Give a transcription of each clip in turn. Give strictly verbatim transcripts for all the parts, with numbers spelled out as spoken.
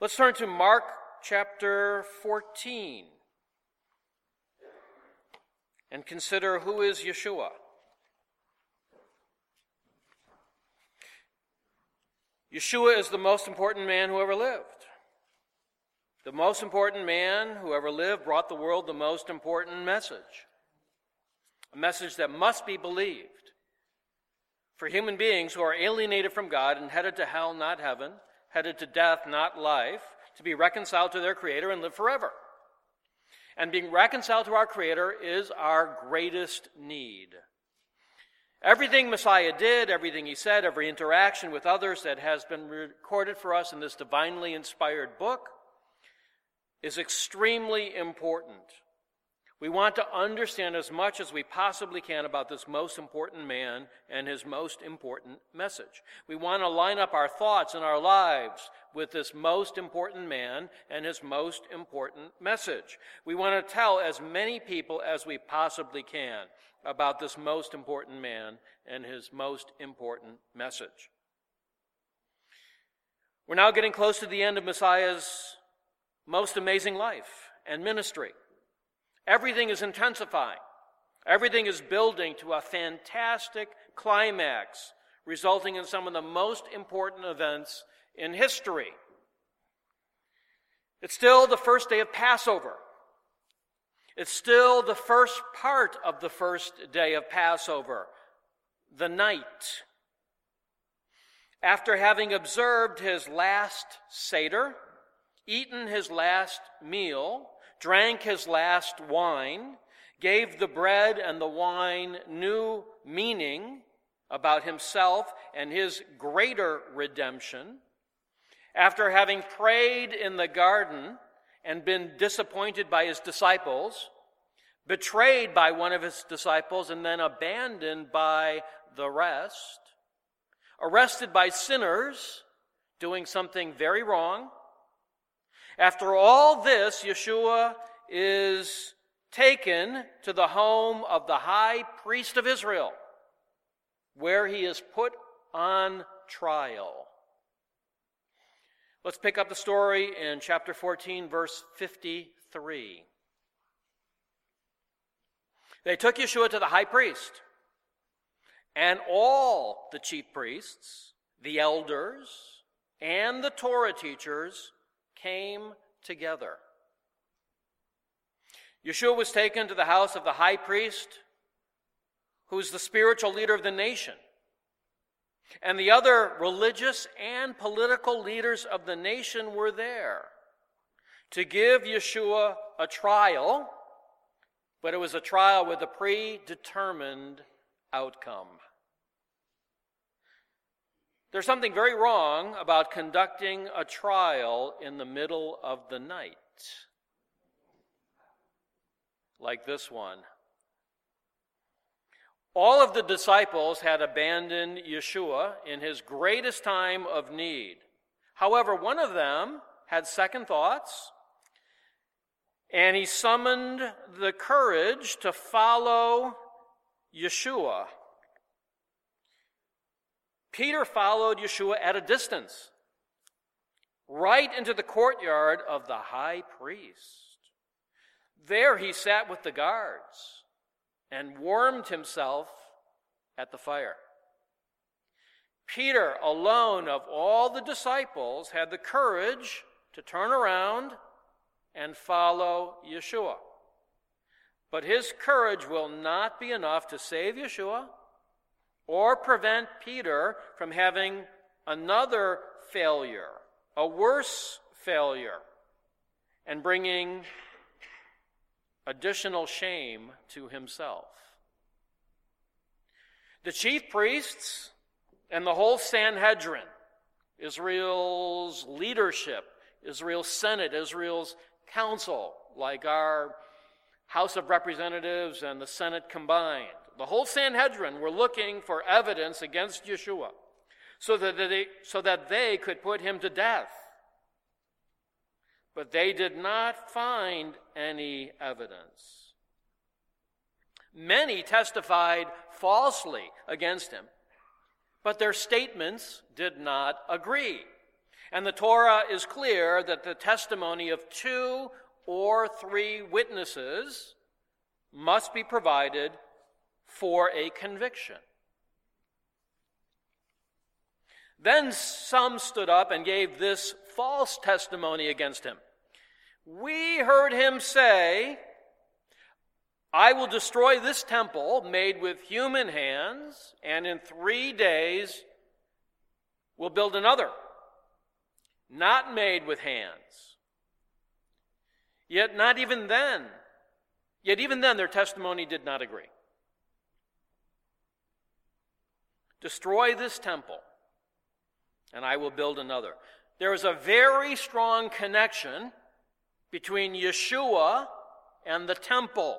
Let's turn to Mark chapter fourteen and consider who is Yeshua. Yeshua is the most important man who ever lived. The most important man who ever lived brought the world the most important message. A message that must be believed for human beings who are alienated from God and headed to hell, not heaven, headed to death, not life, to be reconciled to their Creator and live forever. And being reconciled to our Creator is our greatest need. Everything Messiah did, everything he said, every interaction with others that has been recorded for us in this divinely inspired book is extremely important. We want to understand as much as we possibly can about this most important man and his most important message. We want to line up our thoughts and our lives with this most important man and his most important message. We want to tell as many people as we possibly can about this most important man and his most important message. We're now getting close to the end of Messiah's most amazing life and ministry. Everything is intensifying. Everything is building to a fantastic climax, resulting in some of the most important events in history. It's still the first day of Passover. It's still the first part of the first day of Passover, the night. After having observed his last Seder, eaten his last meal, drank his last wine, gave the bread and the wine new meaning about himself and his greater redemption, after having prayed in the garden and been disappointed by his disciples, betrayed by one of his disciples and then abandoned by the rest, arrested by sinners doing something very wrong, after all this, Yeshua is taken to the home of the high priest of Israel, where he is put on trial. Let's pick up the story in chapter fourteen, verse fifty-three. They took Yeshua to the high priest, and all the chief priests, the elders, and the Torah teachers came together. Yeshua was taken to the house of the high priest, who is the spiritual leader of the nation. And the other religious and political leaders of the nation were there to give Yeshua a trial, but it was a trial with a predetermined outcome. There's something very wrong about conducting a trial in the middle of the night, like this one. All of the disciples had abandoned Yeshua in his greatest time of need. However, one of them had second thoughts, and he summoned the courage to follow Yeshua. Peter followed Yeshua at a distance, right into the courtyard of the high priest. There he sat with the guards and warmed himself at the fire. Peter, alone of all the disciples, had the courage to turn around and follow Yeshua. But his courage will not be enough to save Yeshua or prevent Peter from having another failure, a worse failure, and bringing additional shame to himself. The chief priests and the whole Sanhedrin, Israel's leadership, Israel's Senate, Israel's council, like our House of Representatives and the Senate combined, the whole Sanhedrin were looking for evidence against Yeshua so that they, so that they could put him to death. But they did not find any evidence. Many testified falsely against him, but their statements did not agree. And the Torah is clear that the testimony of two or three witnesses must be provided for a conviction. Then some stood up and gave this false testimony against him. We heard him say, I will destroy this temple made with human hands, and in three days will build another, not made with hands. Yet not even then, yet even then their testimony did not agree. Destroy this temple, and I will build another. There is a very strong connection between Yeshua and the temple.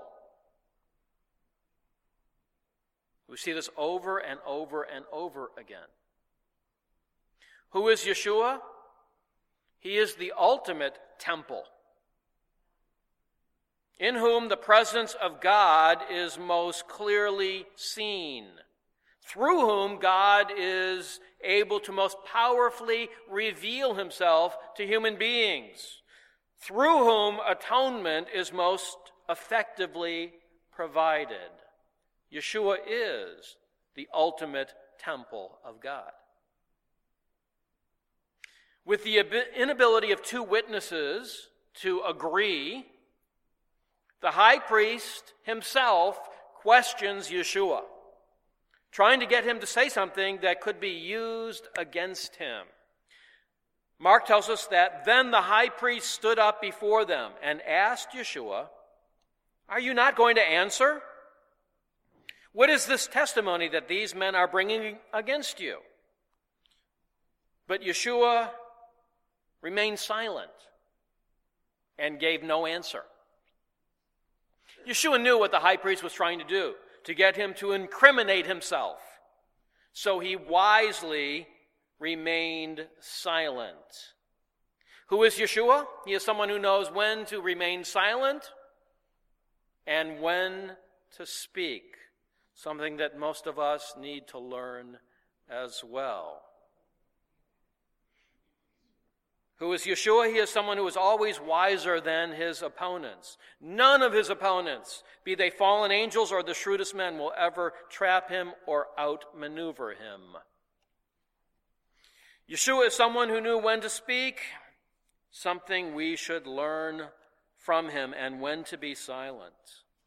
We see this over and over and over again. Who is Yeshua? He is the ultimate temple, in whom the presence of God is most clearly seen, through whom God is able to most powerfully reveal himself to human beings, through whom atonement is most effectively provided. Yeshua is the ultimate temple of God. With the inability of two witnesses to agree, the high priest himself questions Yeshua, trying to get him to say something that could be used against him. Mark tells us that then the high priest stood up before them and asked Yeshua, "Are you not going to answer? What is this testimony that these men are bringing against you?" But Yeshua remained silent and gave no answer. Yeshua knew what the high priest was trying to do, to get him to incriminate himself. So he wisely remained silent. Who is Yeshua? He is someone who knows when to remain silent and when to speak, something that most of us need to learn as well. Who is Yeshua? He is someone who is always wiser than his opponents. None of his opponents, be they fallen angels or the shrewdest men, will ever trap him or outmaneuver him. Yeshua is someone who knew when to speak, something we should learn from him, and when to be silent.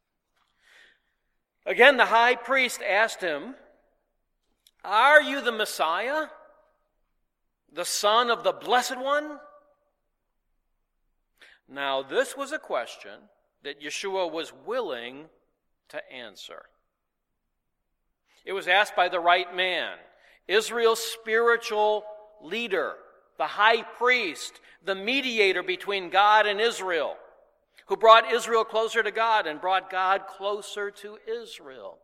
Again, the high priest asked him, "Are you the Messiah, the Son of the Blessed One?" Now, this was a question that Yeshua was willing to answer. It was asked by the right man, Israel's spiritual leader, the high priest, the mediator between God and Israel, who brought Israel closer to God and brought God closer to Israel.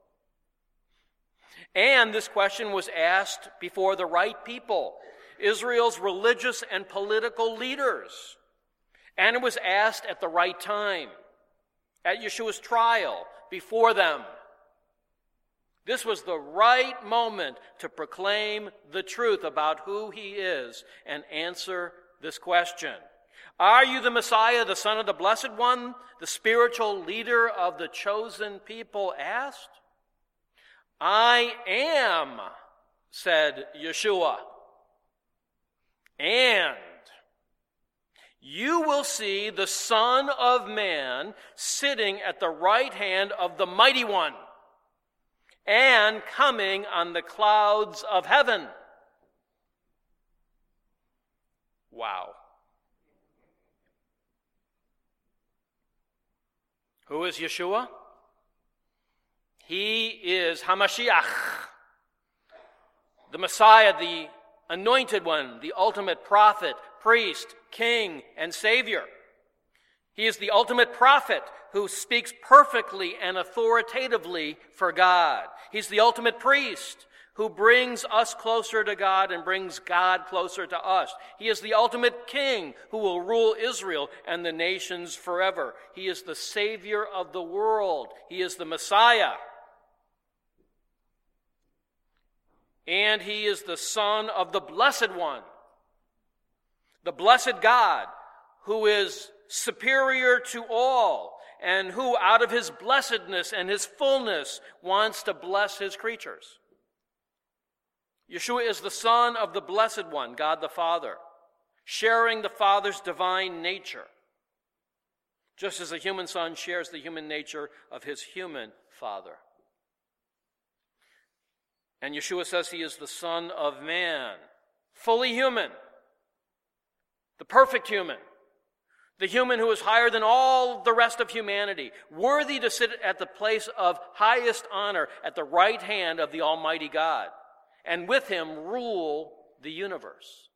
And this question was asked before the right people, Israel's religious and political leaders. And it was asked at the right time, at Yeshua's trial, before them. This was the right moment to proclaim the truth about who he is and answer this question. Are you the Messiah, the Son of the Blessed One, the spiritual leader of the chosen people asked? "I am," said Yeshua. "And you will see the Son of Man sitting at the right hand of the Mighty One and coming on the clouds of heaven." Wow. Who is Yeshua? He is HaMashiach, the Messiah, the Anointed One, the ultimate prophet, priest, king, and Savior. He is the ultimate prophet who speaks perfectly and authoritatively for God. He's the ultimate priest who brings us closer to God and brings God closer to us. He is the ultimate king who will rule Israel and the nations forever. He is the Savior of the world. He is the Messiah. And he is the Son of the Blessed One. the blessed God who is superior to all and who out of his blessedness and his fullness wants to bless his creatures. Yeshua is the Son of the Blessed One, God the Father, sharing the Father's divine nature, just as the human Son shares the human nature of his human Father. And Yeshua says he is the Son of Man, fully human, the perfect human, the human who is higher than all the rest of humanity, worthy to sit at the place of highest honor at the right hand of the Almighty God, and with him rule the universe.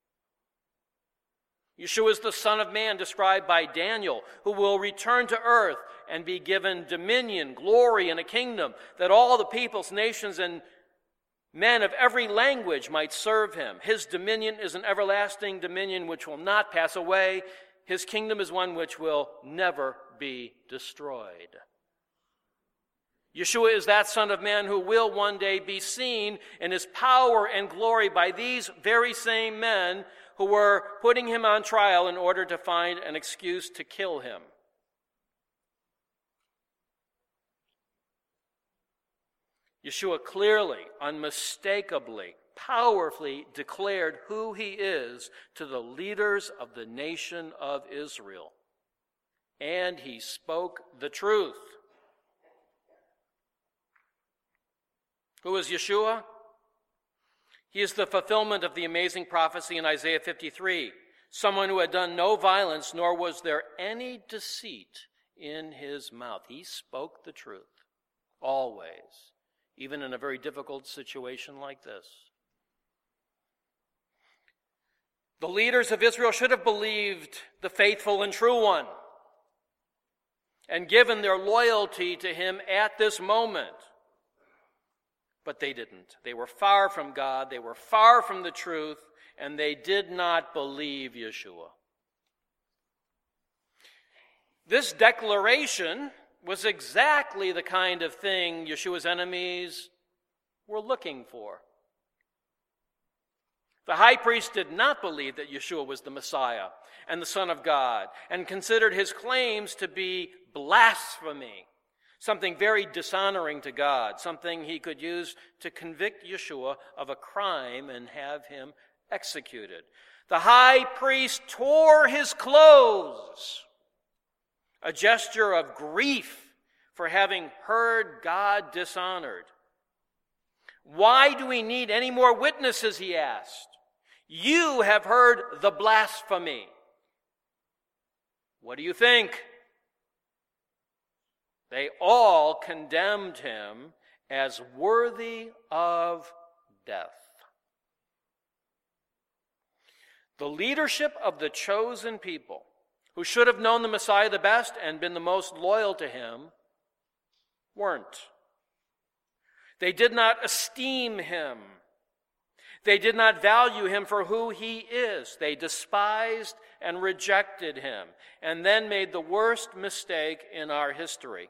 Yeshua is the Son of Man described by Daniel, who will return to earth and be given dominion, glory, and a kingdom, that all the peoples, nations, and men of every language might serve him. His dominion is an everlasting dominion which will not pass away. His kingdom is one which will never be destroyed. Yeshua is that Son of Man who will one day be seen in his power and glory by these very same men who were putting him on trial in order to find an excuse to kill him. Yeshua clearly, unmistakably, powerfully declared who he is to the leaders of the nation of Israel. And he spoke the truth. Who is Yeshua? He is the fulfillment of the amazing prophecy in Isaiah fifty-three, someone who had done no violence, nor was there any deceit in his mouth. He spoke the truth, always, even in a very difficult situation like this. The leaders of Israel should have believed the faithful and true one and given their loyalty to him at this moment. But they didn't. They were far from God, they were far from the truth, and they did not believe Yeshua. This declaration was exactly the kind of thing Yeshua's enemies were looking for. The high priest did not believe that Yeshua was the Messiah and the Son of God, and considered his claims to be blasphemy, something very dishonoring to God, something he could use to convict Yeshua of a crime and have him executed. The high priest tore his clothes, a gesture of grief for having heard God dishonored. Why do we need any more witnesses, he asked. You have heard the blasphemy. What do you think? They all condemned him as worthy of death. The leadership of the chosen people, who should have known the Messiah the best and been the most loyal to him, weren't. They did not esteem him. They did not value him for who he is. They despised and rejected him, and then made the worst mistake in our history.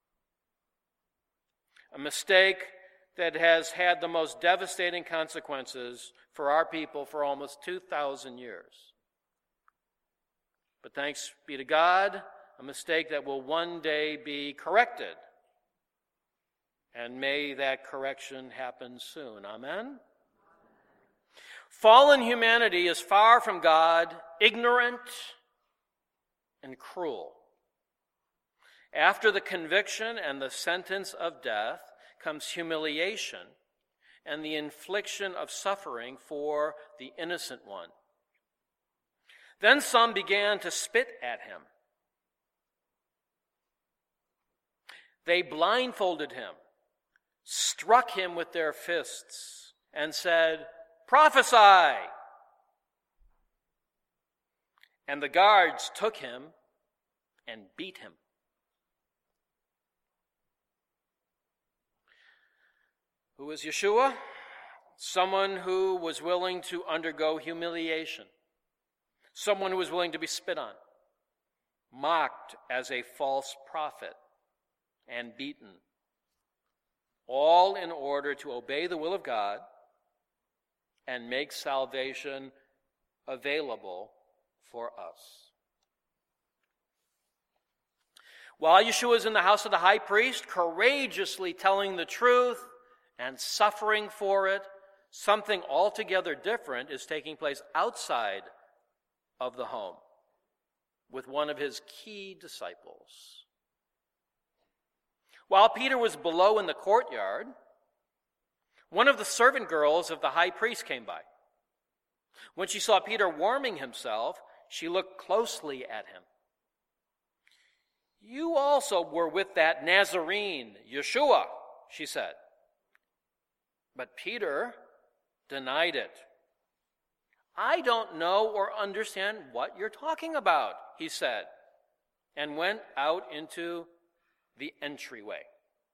A mistake that has had the most devastating consequences for our people for almost two thousand years. But thanks be to God, a mistake that will one day be corrected. And may that correction happen soon. Amen? Fallen humanity is far from God, ignorant and cruel. After the conviction and the sentence of death comes humiliation and the infliction of suffering for the innocent one. Then some began to spit at him. They blindfolded him, struck him with their fists, and said, "Prophesy!" And the guards took him and beat him. Who is Yeshua? Someone who was willing to undergo humiliation. Someone who was willing to be spit on, mocked as a false prophet, and beaten. All in order to obey the will of God and make salvation available for us. While Yeshua is in the house of the high priest, courageously telling the truth and suffering for it, something altogether different is taking place outside of the home with one of his key disciples. While Peter was below in the courtyard, one of the servant girls of the high priest came by. When she saw Peter warming himself, she looked closely at him. "You also were with that Nazarene, Yeshua," she said. But Peter denied it. "I don't know or understand what you're talking about," he said, and went out into the entryway.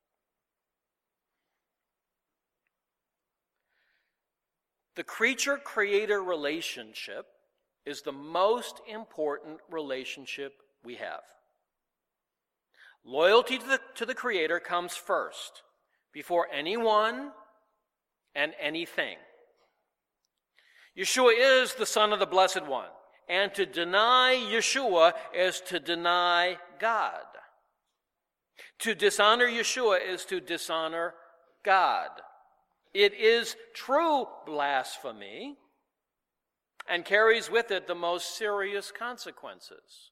The creature-creator relationship is the most important relationship we have. Loyalty to the, to the Creator comes first, before anyone and anything. Yeshua is the Son of the Blessed One, and to deny Yeshua is to deny God. To dishonor Yeshua is to dishonor God. It is true blasphemy and carries with it the most serious consequences.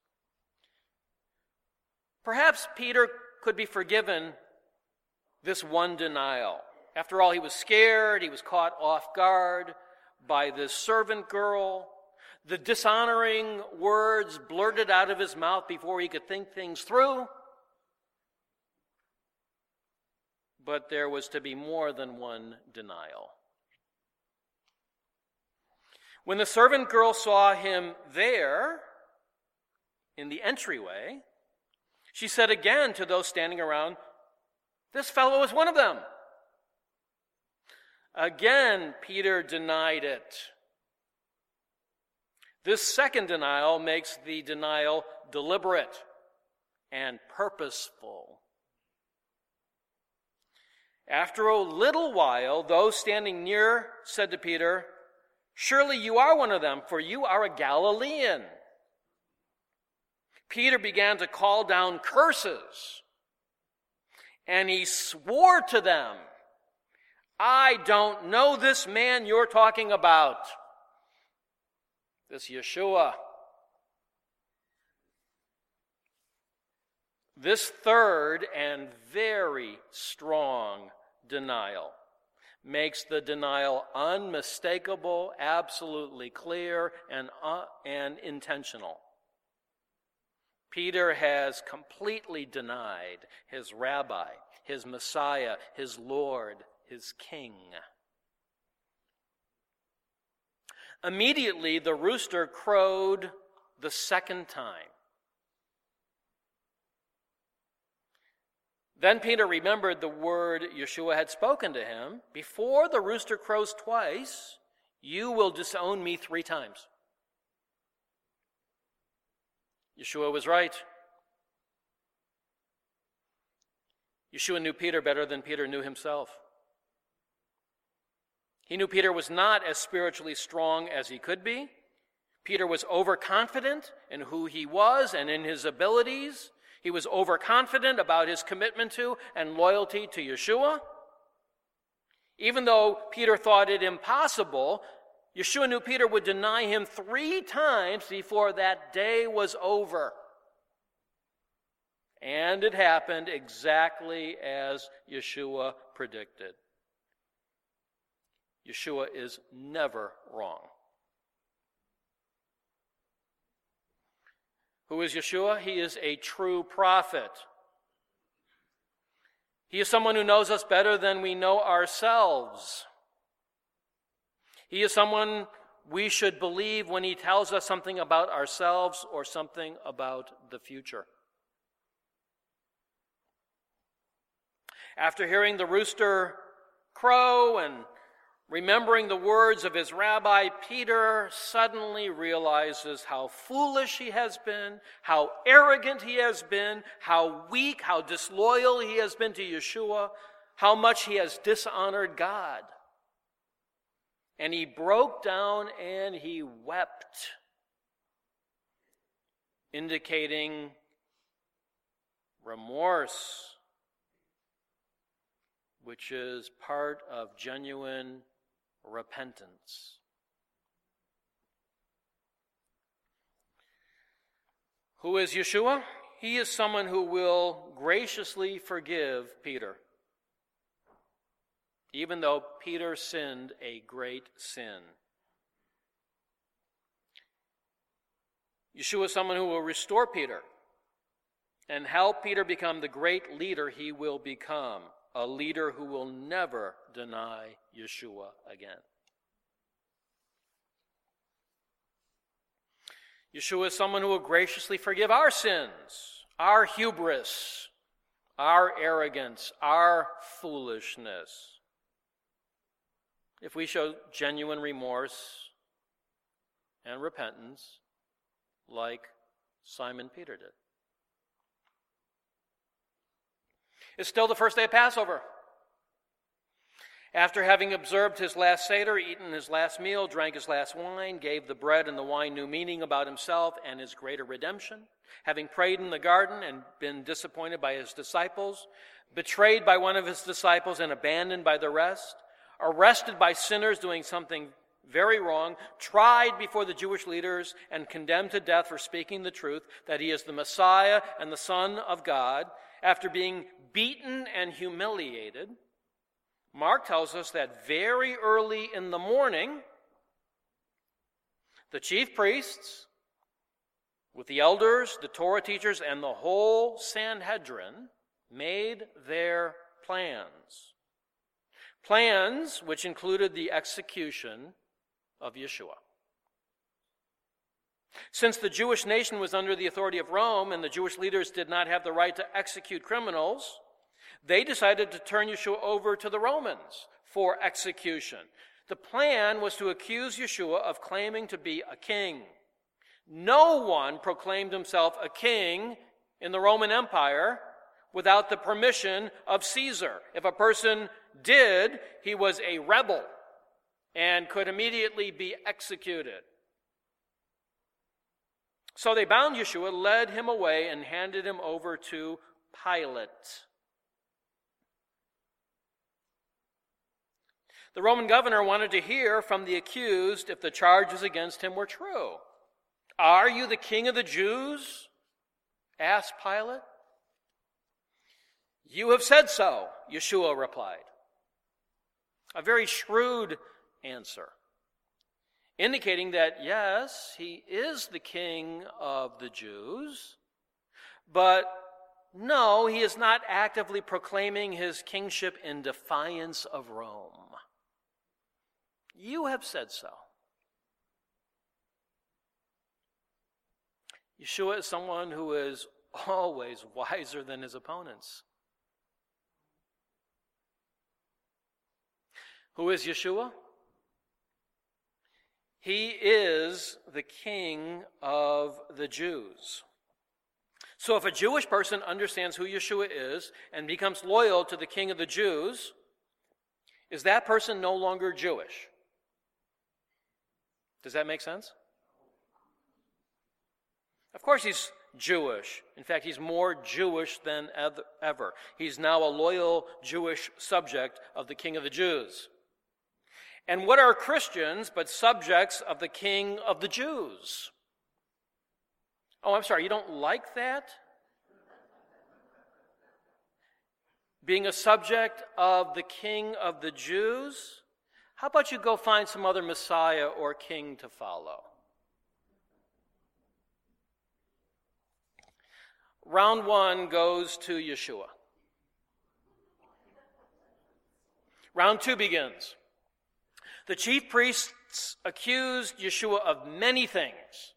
Perhaps Peter could be forgiven this one denial. After all, he was scared, he was caught off guard by this servant girl. The dishonoring words blurted out of his mouth before he could think things through. But there was to be more than one denial. When the servant girl saw him there in the entryway, she said again to those standing around, "This fellow is one of them." Again, Peter denied it. This second denial makes the denial deliberate and purposeful. After a little while, those standing near said to Peter, "Surely you are one of them, for you are a Galilean." Peter began to call down curses, and he swore to them, "I don't know this man you're talking about, this Yeshua." This third and very strong denial makes the denial unmistakable, absolutely clear, and, uh, and intentional. Peter has completely denied his rabbi, his Messiah, his Lord, his King. Immediately, the rooster crowed the second time. Then Peter remembered the word Yeshua had spoken to him, "Before the rooster crows twice, you will disown me three times." Yeshua was right. Yeshua knew Peter better than Peter knew himself. He knew Peter was not as spiritually strong as he could be. Peter was overconfident in who he was and in his abilities. He was overconfident about his commitment to and loyalty to Yeshua. Even though Peter thought it impossible, Yeshua knew Peter would deny him three times before that day was over. And it happened exactly as Yeshua predicted. Yeshua is never wrong. Who is Yeshua? He is a true prophet. He is someone who knows us better than we know ourselves. He is someone we should believe when he tells us something about ourselves or something about the future. After hearing the rooster crow and remembering the words of his rabbi, Peter suddenly realizes how foolish he has been, how arrogant he has been, how weak, how disloyal he has been to Yeshua, how much he has dishonored God. And he broke down and he wept, indicating remorse, which is part of genuine repentance. Who is Yeshua? He is someone who will graciously forgive Peter, even though Peter sinned a great sin. Yeshua is someone who will restore Peter and help Peter become the great leader he will become, a leader who will never deny Yeshua again. Yeshua is someone who will graciously forgive our sins, our hubris, our arrogance, our foolishness, if we show genuine remorse and repentance like Simon Peter did. It's still the first day of Passover. After having observed his last Seder, eaten his last meal, drank his last wine, gave the bread and the wine new meaning about himself and his greater redemption, having prayed in the garden and been disappointed by his disciples, betrayed by one of his disciples and abandoned by the rest, arrested by sinners doing something very wrong, tried before the Jewish leaders and condemned to death for speaking the truth, that he is the Messiah and the Son of God, after being beaten and humiliated, Mark tells us that very early in the morning, the chief priests, with the elders, the Torah teachers, and the whole Sanhedrin, made their plans. Plans which included the execution of Yeshua. Since the Jewish nation was under the authority of Rome and the Jewish leaders did not have the right to execute criminals, they decided to turn Yeshua over to the Romans for execution. The plan was to accuse Yeshua of claiming to be a king. No one proclaimed himself a king in the Roman Empire without the permission of Caesar. If a person did, he was a rebel and could immediately be executed. So they bound Yeshua, led him away, and handed him over to Pilate. The Roman governor wanted to hear from the accused if the charges against him were true. "Are you the king of the Jews?" asked Pilate. "You have said so," Yeshua replied. A very shrewd answer, indicating that, yes, he is the king of the Jews, but no, he is not actively proclaiming his kingship in defiance of Rome. You have said so. Yeshua is someone who is always wiser than his opponents. Who is Yeshua? He is the King of the Jews. So if a Jewish person understands who Yeshua is and becomes loyal to the King of the Jews, is that person no longer Jewish? Does that make sense? Of course he's Jewish. In fact, he's more Jewish than ever. He's now a loyal Jewish subject of the King of the Jews. And what are Christians but subjects of the King of the Jews? Oh, I'm sorry, you don't like that? Being a subject of the King of the Jews? How about you go find some other Messiah or king to follow? Round one goes to Yeshua. Round two begins. The chief priests accused Yeshua of many things.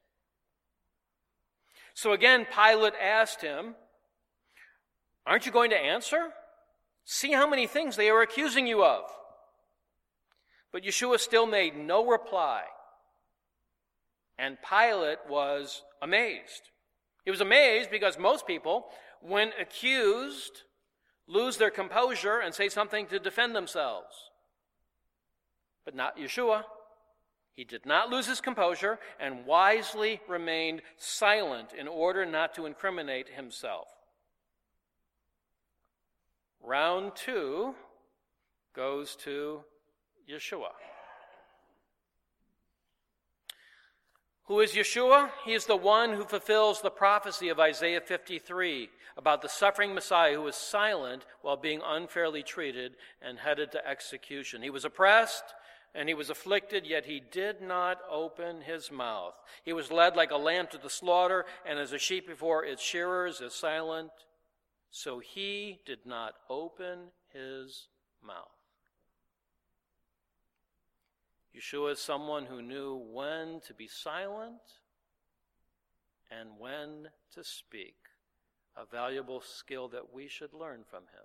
So again, Pilate asked him, "Aren't you going to answer? See how many things they are accusing you of." But Yeshua still made no reply. And Pilate was amazed. He was amazed because most people, when accused, lose their composure and say something to defend themselves. But not Yeshua. He did not lose his composure and wisely remained silent in order not to incriminate himself. Round two goes to Yeshua. Who is Yeshua? He is the one who fulfills the prophecy of Isaiah fifty-three about the suffering Messiah who was silent while being unfairly treated and headed to execution. He was oppressed and he was afflicted, yet he did not open his mouth. He was led like a lamb to the slaughter, and as a sheep before its shearers is silent, so he did not open his mouth. Yeshua is someone who knew when to be silent and when to speak, a valuable skill that we should learn from him.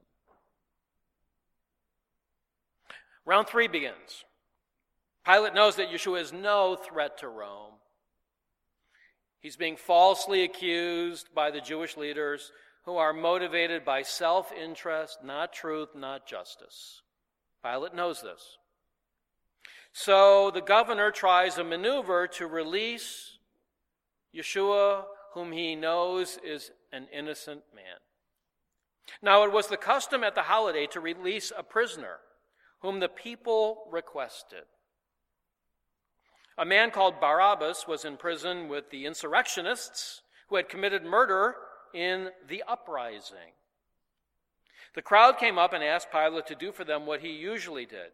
Round three begins. Pilate knows that Yeshua is no threat to Rome. He's being falsely accused by the Jewish leaders who are motivated by self-interest, not truth, not justice. Pilate knows this. So the governor tries a maneuver to release Yeshua, whom he knows is an innocent man. Now, it was the custom at the holiday to release a prisoner whom the people requested. A man called Barabbas was in prison with the insurrectionists who had committed murder in the uprising. The crowd came up and asked Pilate to do for them what he usually did.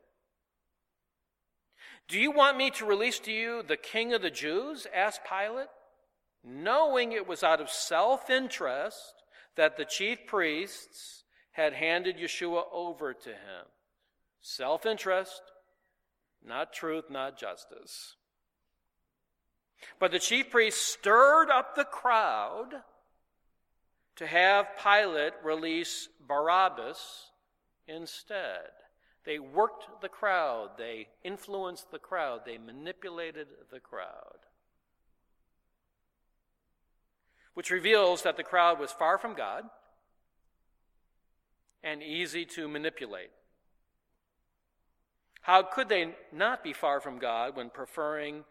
"Do you want me to release to you the king of the Jews?" asked Pilate, knowing it was out of self-interest that the chief priests had handed Yeshua over to him. Self-interest, not truth, not justice. But the chief priests stirred up the crowd to have Pilate release Barabbas instead. They worked the crowd. They influenced the crowd. They manipulated the crowd. Which reveals that the crowd was far from God and easy to manipulate. How could they not be far from God when preferring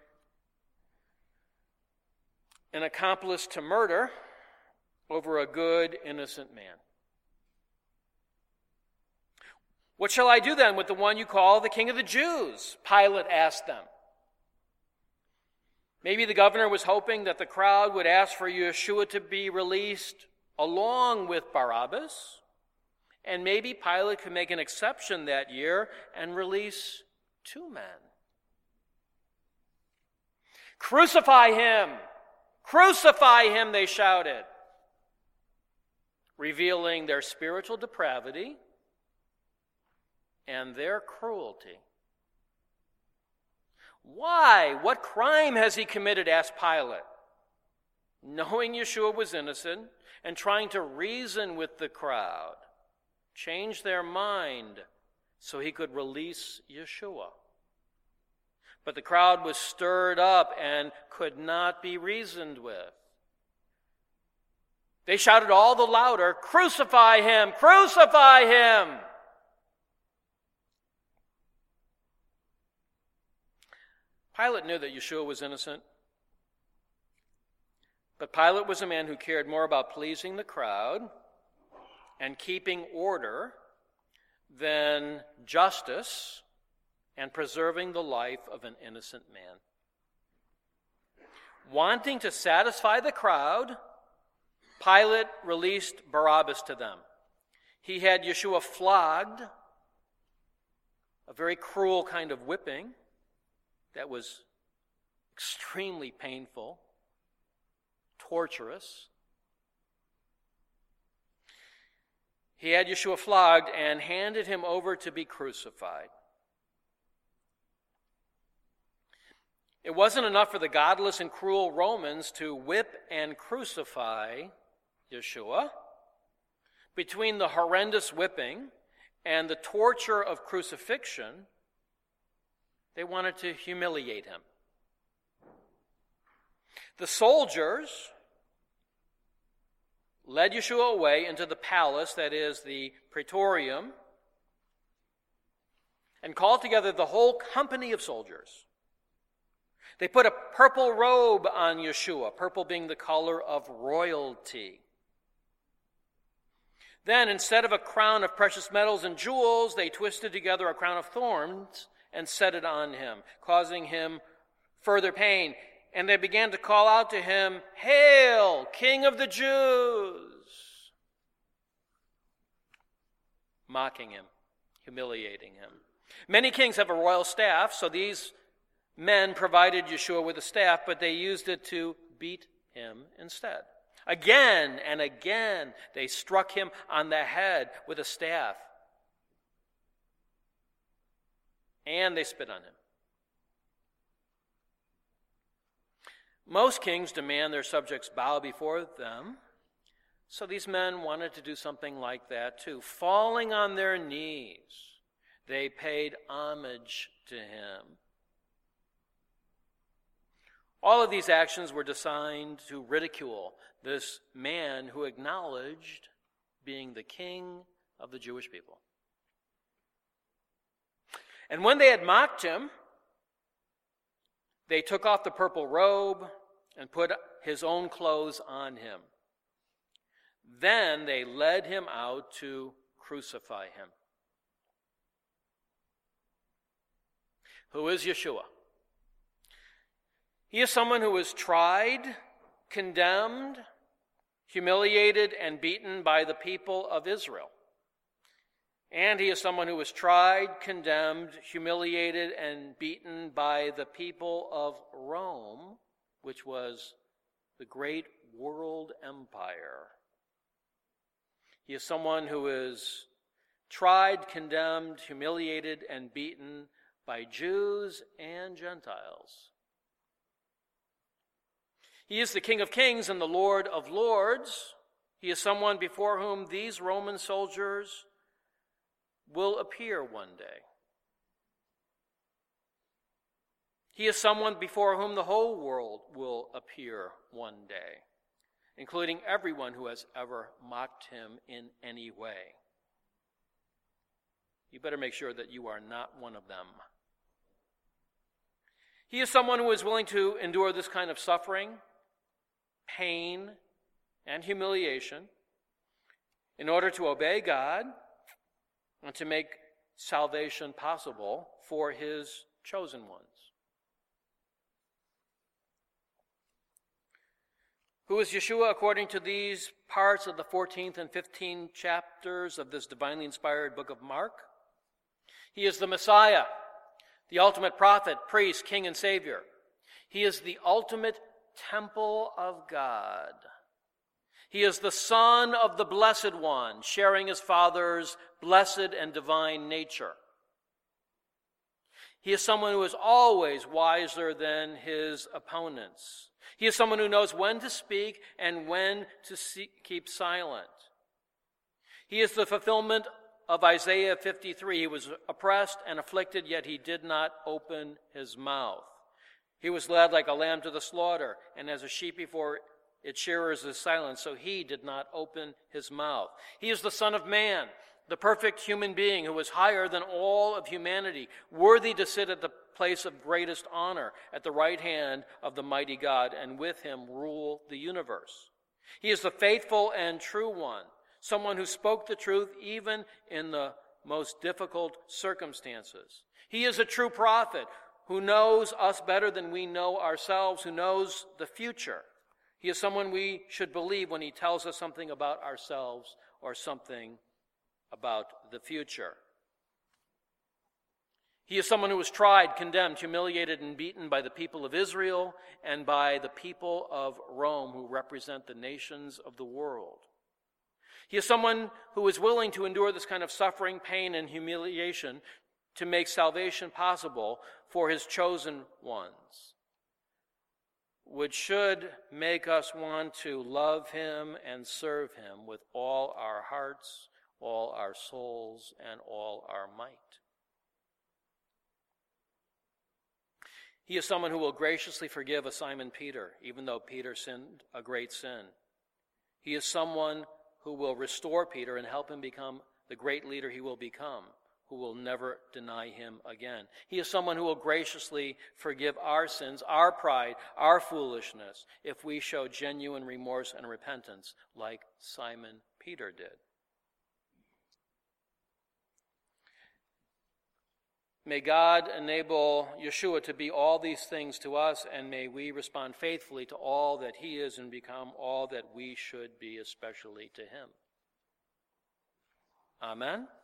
an accomplice to murder over a good, innocent man? "What shall I do then with the one you call the King of the Jews?" Pilate asked them. Maybe the governor was hoping that the crowd would ask for Yeshua to be released along with Barabbas, and maybe Pilate could make an exception that year and release two men. "Crucify him! Crucify him!" they shouted, revealing their spiritual depravity and their cruelty. "Why? What crime has he committed?" asked Pilate, knowing Yeshua was innocent and trying to reason with the crowd, change their mind so he could release Yeshua. But the crowd was stirred up and could not be reasoned with. They shouted all the louder, "Crucify him! Crucify him!" Pilate knew that Yeshua was innocent, but Pilate was a man who cared more about pleasing the crowd and keeping order than justice and preserving the life of an innocent man. Wanting to satisfy the crowd, Pilate released Barabbas to them. He had Yeshua flogged, a very cruel kind of whipping that was extremely painful, torturous. He had Yeshua flogged and handed him over to be crucified. It wasn't enough for the godless and cruel Romans to whip and crucify Yeshua. Between the horrendous whipping and the torture of crucifixion, they wanted to humiliate him. The soldiers led Yeshua away into the palace, that is, the praetorium, and called together the whole company of soldiers. They put a purple robe on Yeshua, purple being the color of royalty. Then, instead of a crown of precious metals and jewels, they twisted together a crown of thorns and set it on him, causing him further pain. And they began to call out to him, "Hail, King of the Jews!" Mocking him, humiliating him. Many kings have a royal staff, so these men provided Yeshua with a staff, but they used it to beat him instead. Again and again, they struck him on the head with a staff. And they spit on him. Most kings demand their subjects bow before them, so these men wanted to do something like that too. Falling on their knees, they paid homage to him. All of these actions were designed to ridicule this man who acknowledged being the king of the Jewish people. And when they had mocked him, they took off the purple robe and put his own clothes on him. Then they led him out to crucify him. Who is Yeshua? He is someone who was tried, condemned, humiliated, and beaten by the people of Israel. And he is someone who was tried, condemned, humiliated, and beaten by the people of Rome, which was the great world empire. He is someone who is tried, condemned, humiliated, and beaten by Jews and Gentiles. He is the King of Kings and the Lord of Lords. He is someone before whom these Roman soldiers will appear one day. He is someone before whom the whole world will appear one day, including everyone who has ever mocked him in any way. You better make sure that you are not one of them. He is someone who is willing to endure this kind of suffering, pain, and humiliation in order to obey God and to make salvation possible for his chosen ones. Who is Yeshua according to these parts of the fourteenth and fifteenth chapters of this divinely inspired book of Mark? He is the Messiah, the ultimate prophet, priest, king, and savior. He is the ultimate temple of God. He is the Son of the Blessed One, sharing his Father's blessed and divine nature. He is someone who is always wiser than his opponents. He is someone who knows when to speak and when to see, keep silent. He is the fulfillment of Isaiah fifty-three. He was oppressed and afflicted, yet he did not open his mouth. He was led like a lamb to the slaughter, and as a sheep before its shearers is silent, so he did not open his mouth. He is the Son of Man, the perfect human being who is higher than all of humanity, worthy to sit at the place of greatest honor at the right hand of the mighty God, and with him rule the universe. He is the faithful and true one, someone who spoke the truth even in the most difficult circumstances. He is a true prophet who knows us better than we know ourselves, who knows the future. He is someone we should believe when he tells us something about ourselves or something about the future. He is someone who was tried, condemned, humiliated, and beaten by the people of Israel and by the people of Rome, who represent the nations of the world. He is someone who is willing to endure this kind of suffering, pain, and humiliation to make salvation possible for his chosen ones, which should make us want to love him and serve him with all our hearts, all our souls, and all our might. He is someone who will graciously forgive a Simon Peter, even though Peter sinned a great sin. He is someone who will restore Peter and help him become the great leader he will become who will never deny him again. He is someone who will graciously forgive our sins, our pride, our foolishness, if we show genuine remorse and repentance like Simon Peter did. May God enable Yeshua to be all these things to us, and may we respond faithfully to all that he is and become all that we should be, especially to him. Amen.